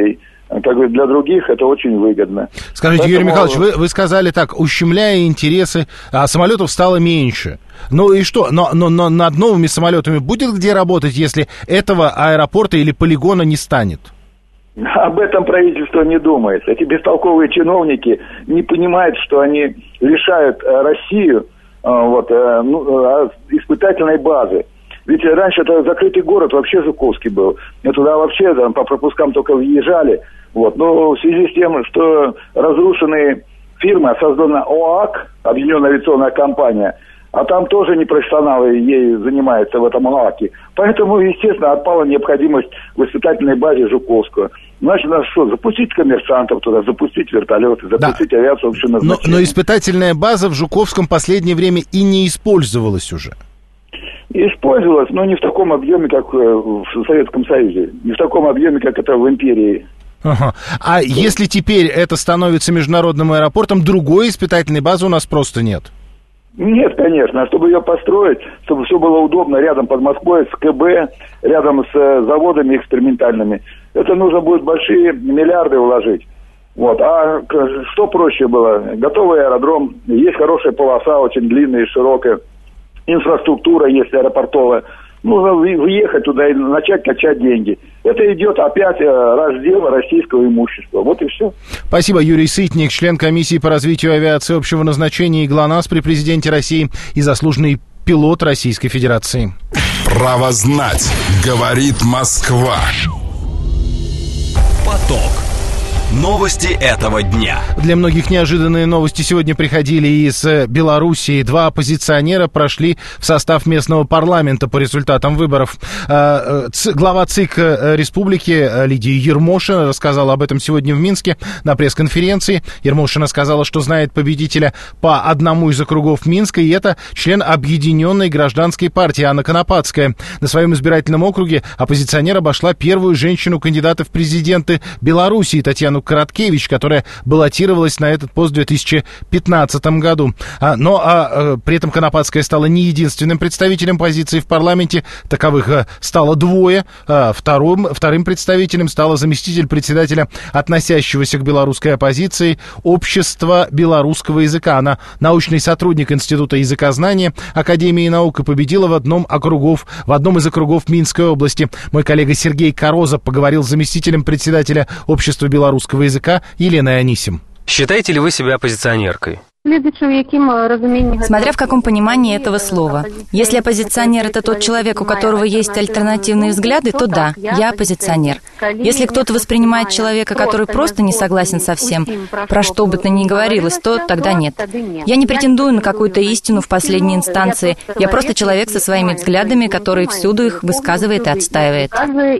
как говорят, для других это очень выгодно. Скажите, Поэтому... Юрий Михайлович, вы, вы сказали так, ущемляя интересы, а самолетов стало меньше. Ну и что, но, но, но над новыми самолетами будет где работать, если этого аэропорта или полигона не станет? Об этом правительство не думает. Эти бестолковые чиновники не понимают, что они лишают Россию вот, ну, испытательной базы. Ведь раньше это закрытый город, вообще Жуковский был. И туда вообще там, по пропускам только въезжали. Вот. Но в связи с тем, что разрушенные фирмы, создана ОАК, Объединенная авиационная компания, а там тоже непрофессионалы ей занимаются в этом ОАКе. Поэтому, естественно, отпала необходимость в испытательной базе Жуковского. Значит, надо что, запустить коммерсантов туда, запустить вертолеты, запустить да. авиацию общего назначения. Но, но испытательная база в Жуковском в последнее время и не использовалась уже. Использовалась, но не в таком объеме, как в Советском Союзе. Не в таком объеме, как это в империи. Ага. А да. если теперь это становится международным аэропортом, другой испытательной базы у нас просто нет? Нет, конечно. А чтобы ее построить, чтобы все было удобно рядом под Москвой, с КБ, рядом с заводами экспериментальными, это нужно будет большие миллиарды вложить. Вот. А что проще было? Готовый аэродром, есть хорошая полоса, очень длинная и широкая. Инфраструктура есть аэропортовая. Нужно въехать туда и начать качать деньги. Это идет опять раздел российского имущества. Вот и все. Спасибо. Юрий Сытник, член комиссии по развитию авиации общего назначения и ГЛОНАСС при президенте России и заслуженный пилот Российской Федерации. Право знать, говорит Москва. Поток. Новости этого дня. Для многих неожиданные новости сегодня приходили из Белоруссии. Два оппозиционера прошли в состав местного парламента по результатам выборов. Глава ЦИК республики Лидия Ермошина рассказала об этом сегодня в Минске на пресс-конференции. Ермошина сказала, что знает победителя по одному из округов Минска, и это член Объединенной гражданской партии Анна Конопадская. На своем избирательном округе оппозиционер обошла первую женщину-кандидата в президенты Белоруссии Татьяну Короткевич, которая баллотировалась на этот пост в две тысячи пятнадцатом году. А, но а, при этом Конопадская стала не единственным представителем позиции в парламенте. Таковых а, стало двое. А, вторым, вторым представителем стала заместитель председателя, относящегося к белорусской оппозиции, Общества белорусского языка. Она научный сотрудник Института языкознания Академии наук и победила в одном, округов, в одном из округов Минской области. Мой коллега Сергей Короза поговорил с заместителем председателя Общества белорусского языка Еленой Анисим. Считаете ли вы себя оппозиционеркой? Смотря в каком понимании этого слова. Если оппозиционер – это тот человек, у которого есть альтернативные взгляды, то да, я оппозиционер. Если кто-то воспринимает человека, который просто не согласен со всем, про что бы то ни говорилось, то тогда нет. Я не претендую на какую-то истину в последней инстанции. Я просто человек со своими взглядами, который всюду их высказывает и отстаивает.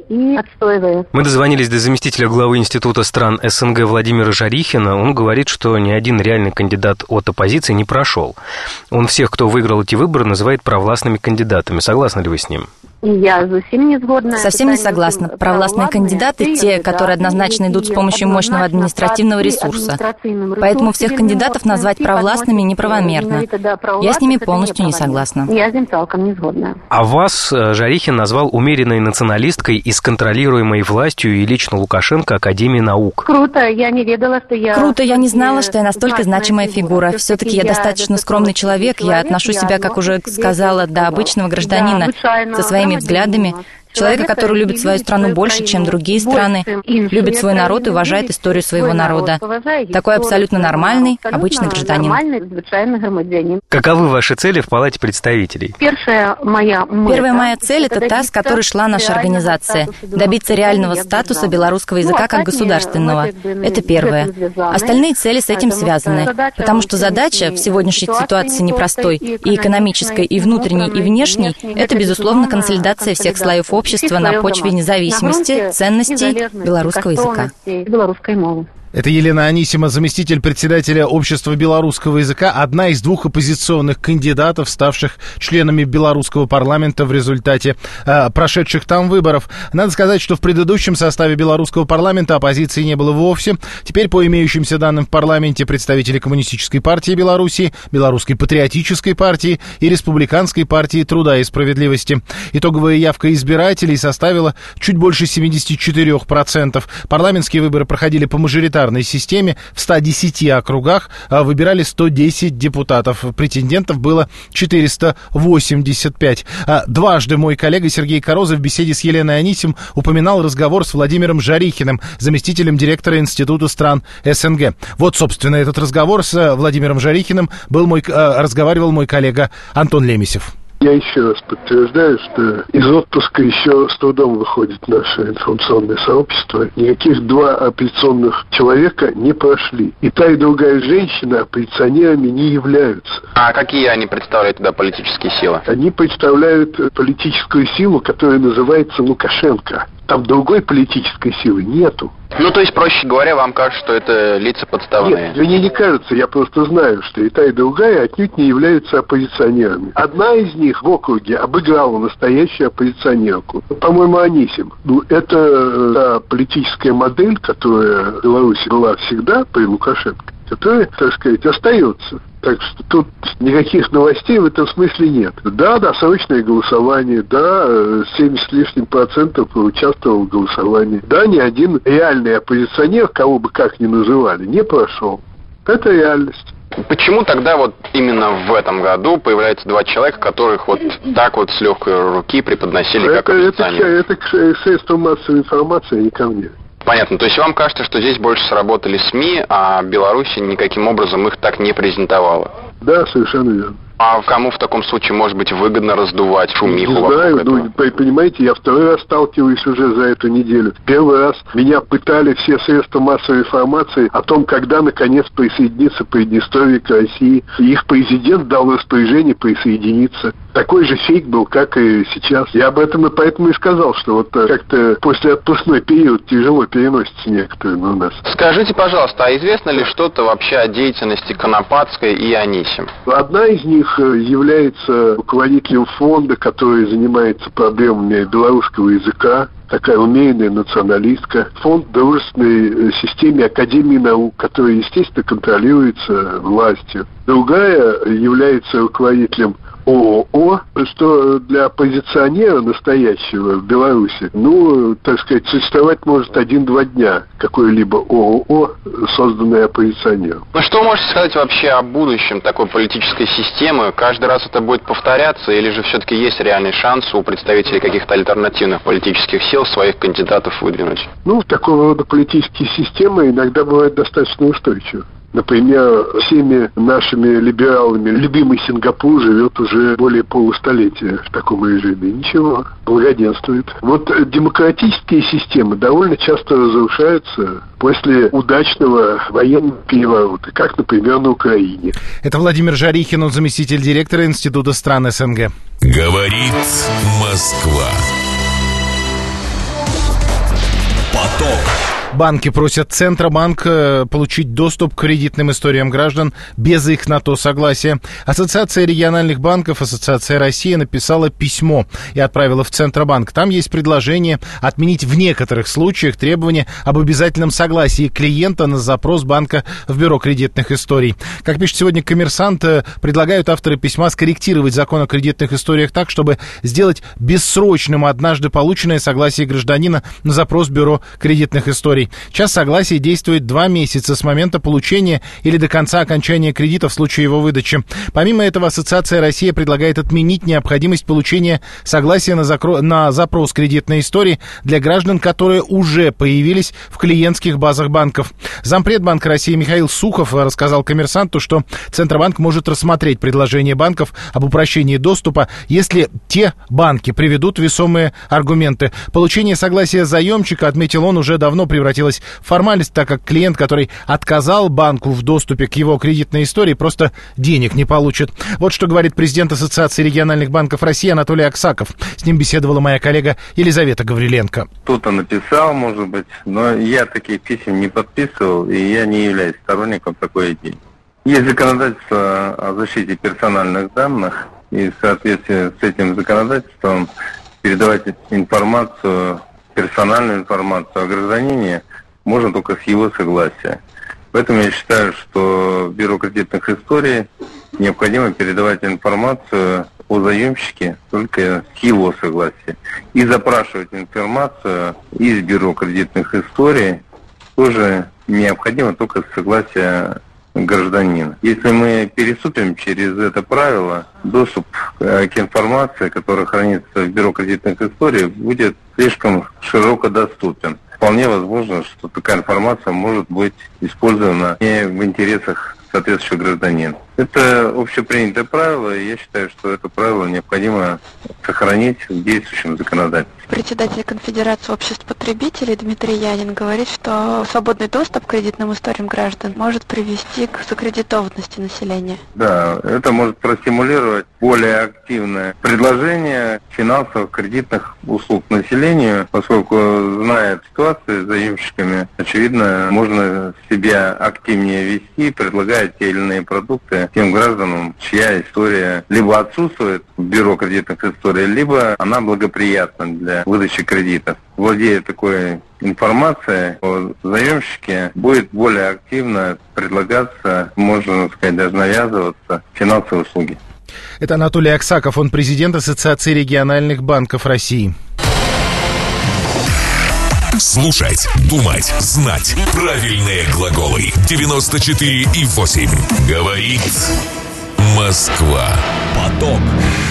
Мы дозвонились до заместителя главы Института стран СНГ Владимира Жарихина. Он говорит, что ни один реальный кандидат от оппозиции не прошел. Он всех, кто выиграл эти выборы, называет провластными кандидатами. Согласны ли вы с ним? Я совсем не сгодна. Совсем не согласна. Провластные кандидаты – те, которые однозначно идут с помощью мощного административного ресурса. Поэтому всех кандидатов назвать провластными неправомерно. Я с ними полностью не согласна. Я с ним целиком не сгодна. А вас Жарихин назвал умеренной националисткой и с контролируемой властью и лично Лукашенко Академии наук. Круто, я не ведала, что я... Круто, я не знала, что я настолько значимая фигура. Все-таки я достаточно скромный человек, я отношу себя, как уже сказала, до обычного гражданина, со своими взглядами. Человека, который любит свою страну больше, чем другие страны, любит свой народ и уважает историю своего народа. Такой абсолютно нормальный, обычный гражданин. Каковы ваши цели в Палате представителей? Первая моя, Первая моя цель – это та, с которой шла наша организация. Добиться реального статуса белорусского языка как государственного. Это первое. Остальные цели с этим связаны. Потому что задача в сегодняшней ситуации непростой, и экономической, и внутренней, и внешней – это, безусловно, консолидация всех слоев общества на почве независимости, ценностей белорусского языка. Это Елена Анисима, заместитель председателя Общества белорусского языка, одна из двух оппозиционных кандидатов, ставших членами белорусского парламента в результате э, прошедших там выборов. Надо сказать, что в предыдущем составе белорусского парламента оппозиции не было вовсе. Теперь, по имеющимся данным в парламенте, представители Коммунистической партии Беларуси, Белорусской патриотической партии и Республиканской партии труда и справедливости. Итоговая явка избирателей составила чуть больше семьдесят четыре процента. Парламентские выборы проходили по мажоритарной системе. В ста десяти округах выбирали сто десять депутатов. Претендентов было четыреста восемьдесят пять. Дважды мой коллега Сергей Корозов в беседе с Еленой Анисим упоминал разговор с Владимиром Жарихиным, заместителем директора Института стран СНГ. Вот, собственно, этот разговор с Владимиром Жарихиным был мой, разговаривал мой коллега Антон Лемесев. Я еще раз подтверждаю, что из отпуска еще с трудом выходит наше информационное сообщество. Никаких два оппозиционных человека не прошли. И та, и другая женщина оппозиционерами не являются. А какие они представляют тогда политические силы? Они представляют политическую силу, которая называется Лукашенко. Там другой политической силы нету. Ну, то есть, проще говоря, вам кажется, что это лица подставные? Нет, мне не кажется, я просто знаю, что и та, и другая отнюдь не являются оппозиционерами. Одна из них в округе обыграла настоящую оппозиционерку. По-моему, Анисим. Ну, это та политическая модель, которая в Беларуси была всегда при Лукашенко, которая, так сказать, остается. Так что тут никаких новостей в этом смысле нет. Да, досрочное голосование, да, семьдесят с лишним процентов участвовал в голосовании. Да, ни один реальный оппозиционер, кого бы как ни называли, не прошел. Это реальность. Почему тогда вот именно в этом году появляются два человека, которых вот так вот с легкой руки преподносили это, как оппозиционеры? Это, это, это средства массовой информации, а не ко мне. Понятно. То есть вам кажется, что здесь больше сработали СМИ, а Беларусь никаким образом их так не презентовала? Да, совершенно верно. А кому в таком случае, может быть, выгодно раздувать шумиху не вокруг знаю, этого? Ну, понимаете, я второй раз сталкиваюсь уже за эту неделю. Первый раз меня пытали все средства массовой информации о том, когда, наконец, присоединится Приднестровье к России. И их президент дал распоряжение присоединиться. Такой же фейк был, как и сейчас. Я об этом и поэтому и сказал, что вот как-то после отпускной период тяжело переносится некоторые у нас. Скажите, пожалуйста, а известно ли что-то вообще о деятельности Конопатской и Анисим? Одна из них является руководителем фонда, который занимается проблемами белорусского языка. Такая умеренная националистка. Фонд в дружественной системе Академии наук, которая, естественно, контролируется властью. Другая является руководителем ООО, что для оппозиционера настоящего в Беларуси, ну, так сказать, существовать может один-два дня какое-либо ООО, созданное оппозиционером. Ну, что можете сказать вообще о будущем такой политической системы? Каждый раз это будет повторяться, или же все-таки есть реальный шанс у представителей каких-то альтернативных политических сил своих кандидатов выдвинуть? Ну, такого рода политические системы иногда бывают достаточно устойчивы. Например, всеми нашими либералами любимый Сингапур живет уже более полустолетия в таком режиме. Ничего, благоденствует. Вот демократические системы довольно часто разрушаются после удачного военного переворота, как, например, на Украине. Это Владимир Жарихин, он заместитель директора Института стран СНГ. Говорит Москва. Поток. Банки просят Центробанк получить доступ к кредитным историям граждан без их на то согласия. Ассоциация региональных банков, Ассоциация России написала письмо и отправила в Центробанк. Там есть предложение отменить в некоторых случаях требования об обязательном согласии клиента на запрос банка в бюро кредитных историй. Как пишет сегодня «Коммерсант», предлагают авторы письма скорректировать закон о кредитных историях так, чтобы сделать бессрочным однажды полученное согласие гражданина на запрос бюро кредитных историй. Час согласия действует два месяца с момента получения или до конца окончания кредита в случае его выдачи. Помимо этого, Ассоциация России предлагает отменить необходимость получения согласия на, закро... на запрос кредитной истории для граждан, которые уже появились в клиентских базах банков. Зампред Банка России Михаил Сухов рассказал «Коммерсанту», что Центробанк может рассмотреть предложение банков об упрощении доступа, если те банки приведут весомые аргументы. Получение согласия заемщика, отметил он, уже давно превратилось превратилась в формальность, так как клиент, который отказал банку в доступе к его кредитной истории, просто денег не получит. Вот что говорит президент Ассоциации региональных банков России Анатолий Аксаков. С ним беседовала моя коллега Елизавета Гавриленко. Кто-то написал, может быть, но я таких писем не подписывал, и я не являюсь сторонником такой идеи. Есть законодательство о защите персональных данных, и в соответствии с этим законодательством передавать информацию, персональную информацию о гражданине можно только с его согласия. Поэтому я считаю, что Бюро кредитных историй необходимо передавать информацию о заемщике только с его согласия. И запрашивать информацию из Бюро кредитных историй тоже необходимо только с согласия гражданина. Если мы переступим через это правило, доступ к информации, которая хранится в Бюро кредитных историй, будет слишком широко доступен. Вполне возможно, что такая информация может быть использована не в интересах соответствующего гражданина. Это общепринятое правило, и я считаю, что это правило необходимо сохранить в действующем законодательстве. Председатель Конфедерации обществ потребителей Дмитрий Янин говорит, что свободный доступ к кредитным историям граждан может привести к закредитованности населения. Да, это может простимулировать более активное предложение финансовых кредитных услуг населению, поскольку, зная ситуацию с заемщиками, очевидно, можно себя активнее вести, предлагая те или иные продукты тем гражданам, чья история либо отсутствует в Бюро кредитных историй, либо она благоприятна для выдачи кредитов. Владея такой информацией о заемщике, будет более активно предлагаться, можно сказать, даже навязываться финансовые услуги. Это Анатолий Аксаков, он президент Ассоциации региональных банков России. Слушать, думать, знать. Правильные глаголы. девяносто четыре и восемь. Говорит Москва. Поток.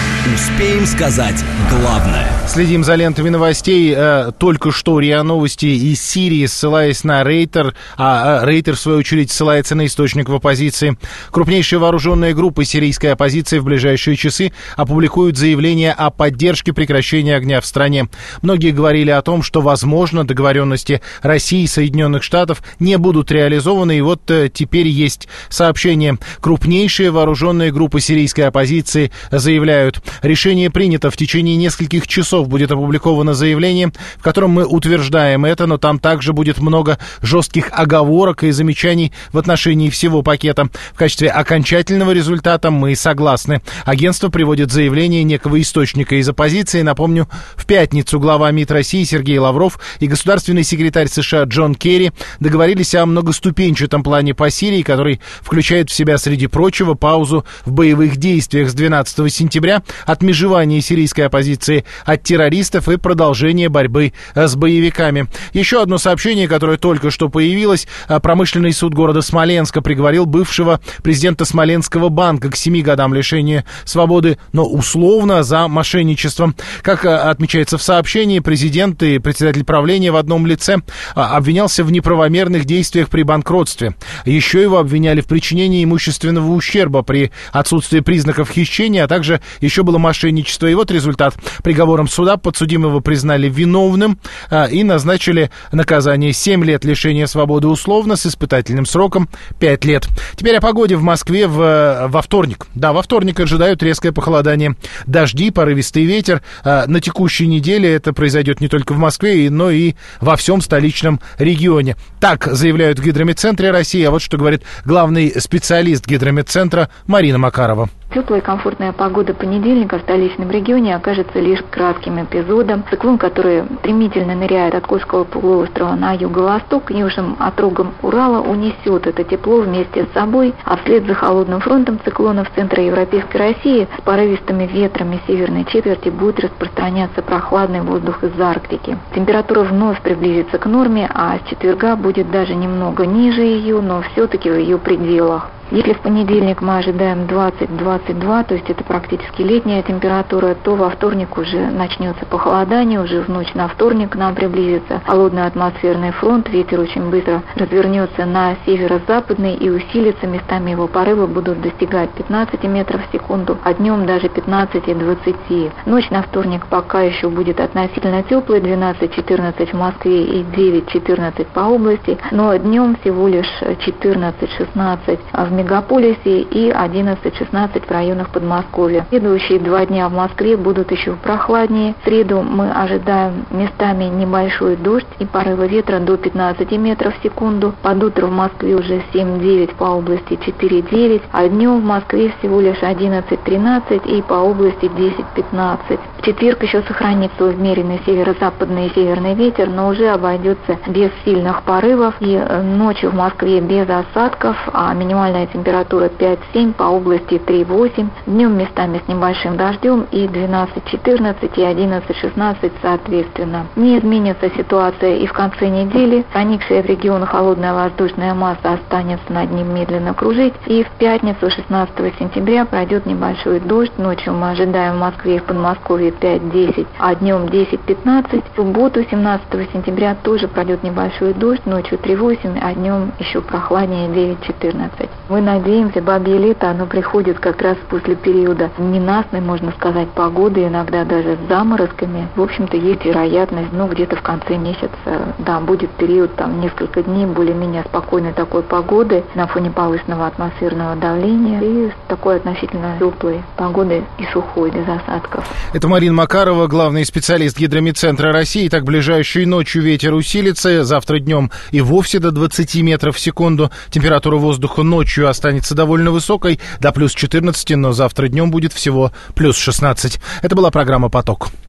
Успеем сказать главное. Следим за лентами новостей. Э, только что РИА Новости из Сирии, ссылаясь на Рейтер, а, а Рейтер, в свою очередь, ссылается на источник в оппозиции. Крупнейшие вооруженные группы сирийской оппозиции в ближайшие часы опубликуют заявление о поддержке прекращения огня в стране. Многие говорили о том, что, возможно, договоренности России и Соединенных Штатов не будут реализованы, и вот э, теперь есть сообщение. Крупнейшие вооруженные группы сирийской оппозиции заявляют: решение принято. В течение нескольких часов будет опубликовано заявление, в котором мы утверждаем это, но там также будет много жестких оговорок и замечаний в отношении всего пакета. В качестве окончательного результата мы согласны. Агентство приводит заявление некого источника из оппозиции. Напомню, в пятницу глава МИД России Сергей Лавров и государственный секретарь США Джон Керри договорились о многоступенчатом плане по Сирии, который включает в себя, среди прочего, паузу в боевых действиях с двенадцатого сентября, отмежевание сирийской оппозиции от террористов и продолжение борьбы с боевиками. Еще одно сообщение, которое только что появилось. Промышленный суд города Смоленска приговорил бывшего президента Смоленского банка к семи годам лишения свободы, но условно за мошенничеством. Как отмечается в сообщении, президент и председатель правления в одном лице обвинялся в неправомерных действиях при банкротстве. Еще его обвиняли в причинении имущественного ущерба при отсутствии признаков хищения, а также еще было мошенничество. И вот результат. Приговором суда подсудимого признали виновным а, и назначили наказание семь лет лишения свободы условно с испытательным сроком пять лет. Теперь о погоде в Москве в, во вторник. Да, во вторник ожидают резкое похолодание. Дожди, порывистый ветер. А, на текущей неделе это произойдет не только в Москве, но и во всем столичном регионе. Так заявляют в Гидрометцентре России. А вот что говорит главный специалист Гидрометцентра Марина Макарова. Теплая и комфортная погода понедельника в столичном регионе окажется лишь кратким эпизодом. Циклон, который стремительно ныряет от Кольского полуострова на юго-восток, к южным отрогам Урала, унесет это тепло вместе с собой, а вслед за холодным фронтом циклонов центроевропейской России с порывистыми ветрами северной четверти будет распространяться прохладный воздух из Арктики. Температура вновь приблизится к норме, а с четверга будет даже немного ниже ее, но все-таки в ее пределах. Если в понедельник мы ожидаем двадцать-двадцать два, то есть это практически летняя температура, то во вторник уже начнется похолодание, уже в ночь на вторник к нам приблизится холодный атмосферный фронт, ветер очень быстро развернется на северо-западный и усилится, местами его порывы будут достигать пятнадцать метров в секунду, а днем даже пятнадцать-двадцать. Ночь на вторник пока еще будет относительно теплой, двенадцать-четырнадцать в Москве и девять-четырнадцать по области, но днем всего лишь четырнадцать-шестнадцать в мегаполисе и одиннадцать-шестнадцать в районах Подмосковья. Следующие два дня в Москве будут еще прохладнее. В среду мы ожидаем местами небольшой дождь и порывы ветра до пятнадцати метров в секунду. Под утро в Москве уже семь-девять, по области четыре-девять, а днем в Москве всего лишь одиннадцать-тринадцать и по области десять-пятнадцать. В четверг еще сохранится умеренный северо-западный и северный ветер, но уже обойдется без сильных порывов. И ночью в Москве без осадков, а минимальная температура пять-семь, по области три-восемь. Днем местами с небольшим дождем и двенадцать-четырнадцать и одиннадцать-шестнадцать соответственно. Не изменится ситуация и в конце недели. Проникшая в регион холодная воздушная масса останется над ним медленно кружить. И в пятницу, шестнадцатого сентября, пройдет небольшой дождь. Ночью мы ожидаем в Москве и в Подмосковье пять-десять, а днем десять-пятнадцать. В субботу, семнадцатого сентября, тоже пройдет небольшой дождь. Ночью три-восемь, а днем еще прохладнее девять-четырнадцать. Мы надеемся, бабье лето, оно приходит как раз после периода ненастной, можно сказать, погоды, иногда даже с заморозками. В общем-то, есть вероятность, ну, где-то в конце месяца, да, будет период, там, несколько дней более-менее спокойной такой погоды на фоне повышенного атмосферного давления и с такой относительно теплой погодой и сухой, без осадков. Это Марина Макарова, главный специалист Гидромедцентра России. Так, ближайшей ночью ветер усилится, завтра днем и вовсе до двадцати метров в секунду. Температура воздуха ночью останется довольно высокой, до плюс четырнадцати, но завтра днем будет всего плюс шестнадцать. Это была программа «Поток».